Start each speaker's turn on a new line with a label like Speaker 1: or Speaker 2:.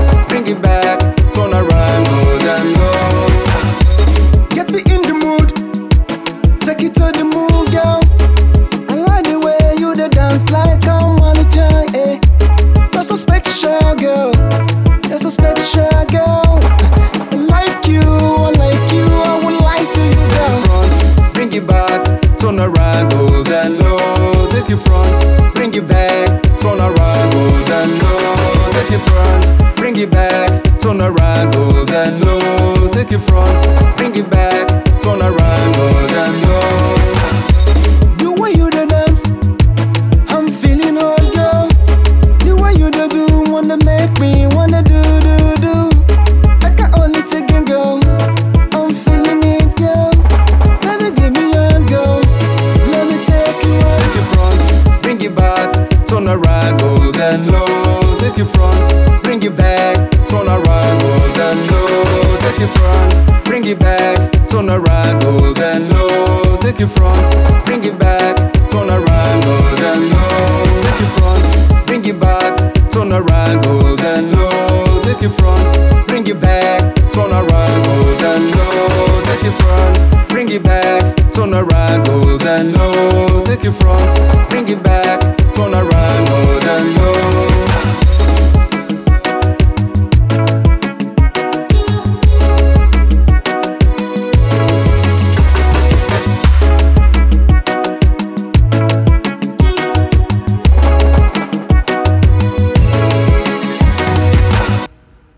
Speaker 1: bring it back, turn around, good and low. Get me in the mood, take it to the moon, girl. I like the way you da dance like I'm on a child, eh. You're so special, girl. You're so special, girl. I like you, I would like to you, girl. Front, bring it back, turn around, good and low. Take it front, bring it back, turn around, good and low. Take it front, bring it back, turn around, good and low. Take it front, bring it back, turn around, good and low. The way you da dance, I'm feeling old, girl. The way you da do, wanna make me wanna do. I can only take it, girl. I'm feeling it, girl. Let me give me yours, girl. Let me take you on. Take it front, bring it back, turn around, good and low. Take it front, bring it back, turn around, good and low. Take it front, bring it back, turn around, good and low. Take it front, bring it back, turn around, good and low. Take it front, bring it back, turn around, good and low. Take it front, bring it back, turn around, good and low. Take it front, bring it back, turn around, good and low. Take it front, bring it back, turn around, good and low.